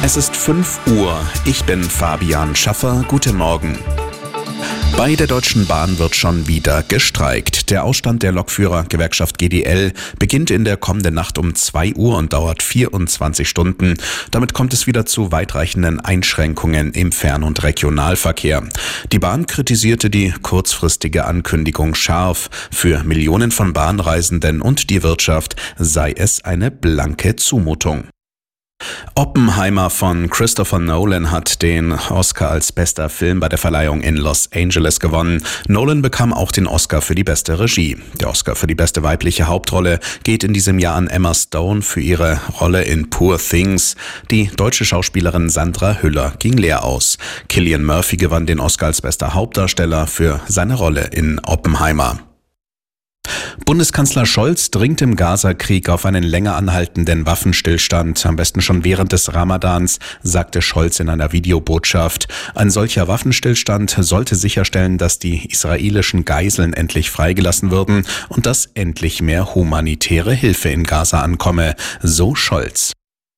Es ist 5 Uhr. Ich bin Fabian Schaffer. Guten Morgen. Bei der Deutschen Bahn wird schon wieder gestreikt. Der Ausstand der Lokführergewerkschaft GDL beginnt in der kommenden Nacht um 2 Uhr und dauert 24 Stunden. Damit kommt es wieder zu weitreichenden Einschränkungen im Fern- und Regionalverkehr. Die Bahn kritisierte die kurzfristige Ankündigung scharf. Für Millionen von Bahnreisenden und die Wirtschaft sei es eine blanke Zumutung. Oppenheimer von Christopher Nolan hat den Oscar als bester Film bei der Verleihung in Los Angeles gewonnen. Nolan bekam auch den Oscar für die beste Regie. Der Oscar für die beste weibliche Hauptrolle geht in diesem Jahr an Emma Stone für ihre Rolle in Poor Things. Die deutsche Schauspielerin Sandra Hüller ging leer aus. Cillian Murphy gewann den Oscar als bester Hauptdarsteller für seine Rolle in Oppenheimer. Bundeskanzler Scholz dringt im Gaza-Krieg auf einen länger anhaltenden Waffenstillstand, am besten schon während des Ramadans, sagte Scholz in einer Videobotschaft. Ein solcher Waffenstillstand sollte sicherstellen, dass die israelischen Geiseln endlich freigelassen würden und dass endlich mehr humanitäre Hilfe in Gaza ankomme, so Scholz.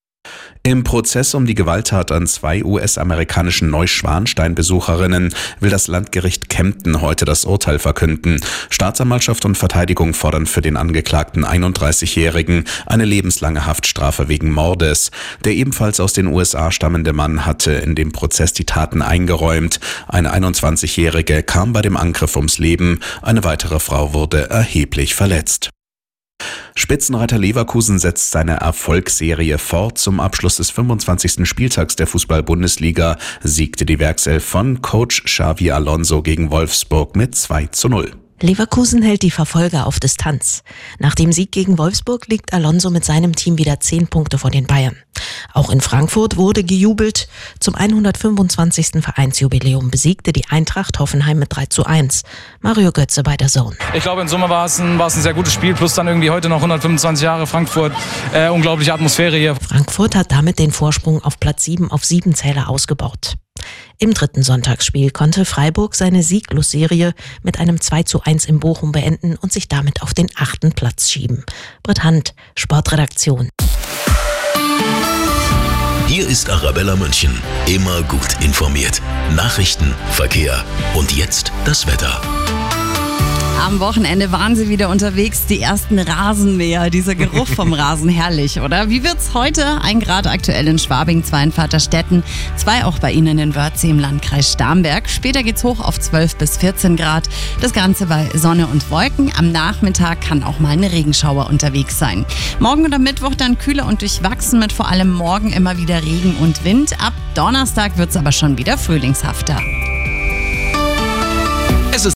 Im Prozess um die Gewalttat an 2 US-amerikanischen Neuschwanstein-Besucherinnen will das Landgericht Kempten heute das Urteil verkünden. Staatsanwaltschaft und Verteidigung fordern für den angeklagten 31-Jährigen eine lebenslange Haftstrafe wegen Mordes. Der ebenfalls aus den USA stammende Mann hatte in dem Prozess die Taten eingeräumt. Eine 21-Jährige kam bei dem Angriff ums Leben. Eine weitere Frau wurde erheblich verletzt. Spitzenreiter Leverkusen setzt seine Erfolgsserie fort. Zum Abschluss des 25. Spieltags der Fußball-Bundesliga siegte die Werkself von Coach Xavi Alonso gegen Wolfsburg mit 2:0. Leverkusen hält die Verfolger auf Distanz. Nach dem Sieg gegen Wolfsburg liegt Alonso mit seinem Team wieder 10 Punkte vor den Bayern. Auch in Frankfurt wurde gejubelt. Zum 125. Vereinsjubiläum besiegte die Eintracht Hoffenheim mit 3:1. Mario Götze bei der Zone. Ich glaube, in Summe war es ein sehr gutes Spiel, plus dann irgendwie heute noch 125 Jahre Frankfurt. Unglaubliche Atmosphäre hier. Frankfurt hat damit den Vorsprung auf Platz 7 auf 7 Zähler ausgebaut. Im 3. Sonntagsspiel konnte Freiburg seine Sieglosserie mit einem 2:1 in Bochum beenden und sich damit auf den 8. Platz schieben. Britt Hand, Sportredaktion. Hier ist Arabella München. Immer gut informiert. Nachrichten, Verkehr und jetzt das Wetter. Am Wochenende waren sie wieder unterwegs, die ersten Rasenmäher. Dieser Geruch vom Rasen, herrlich, oder? Wie wird's heute? 1 Grad aktuell in Schwabing, 2 in Vaterstetten, 2 auch bei Ihnen in Wörthsee im Landkreis Starnberg. Später geht's hoch auf 12 bis 14 Grad. Das Ganze bei Sonne und Wolken. Am Nachmittag kann auch mal eine Regenschauer unterwegs sein. Morgen und am Mittwoch dann kühler und durchwachsen mit vor allem morgen immer wieder Regen und Wind. Ab Donnerstag wird's aber schon wieder frühlingshafter.